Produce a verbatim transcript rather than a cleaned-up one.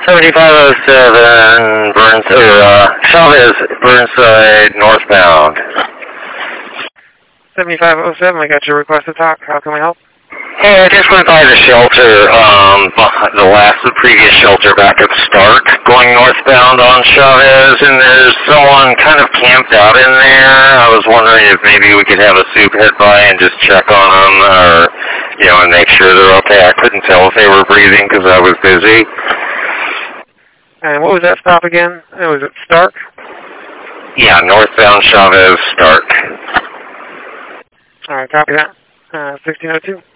seventy-five oh seven, Burns, or, uh, Chavez, Burnside, northbound. seventy-five oh seven, I got your request to talk. How can we help? Hey, I just went by the shelter, um, the last, the previous shelter back at Stark, going northbound on Chavez, and there's someone kind of camped out in there. I was wondering if maybe we could have a soup head by and just check on them, or, you know, and make sure they're okay. I couldn't tell if they were breathing because I was busy. And what was that stop again? Uh, was it Stark? Yeah, northbound Chavez, Stark. All right, copy that. Uh, sixteen oh two.